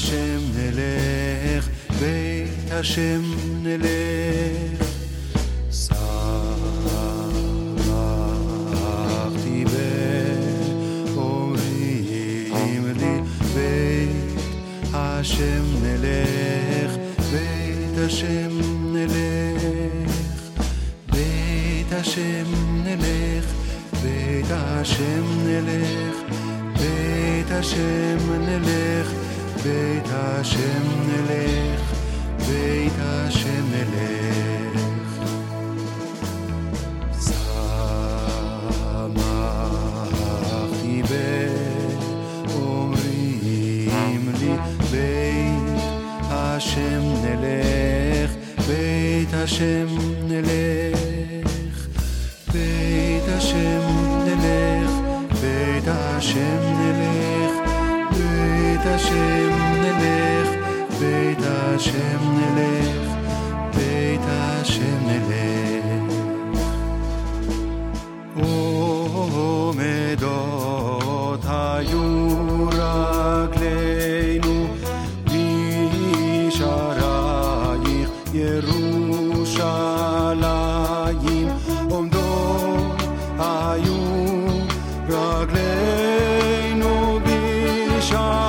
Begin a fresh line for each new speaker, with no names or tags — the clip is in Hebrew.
השם נלך, בית השם נלך. שמחתי ואומרים לי, בית השם נלך, בית השם נלך, בית השם נלך, בית השם נלך, בית השם נלך, בית השם נלך, בית השם נלך. שמחתי ואומרים לי, בית השם נלך, בית השם נלך, בית השם נלך, בית השם נלך, בית השם נלך, בית השם נלך, בית השם נלך. עומדות היו רגלינו בשערייך ירושלים, עומדות היו רגלינו בשערייך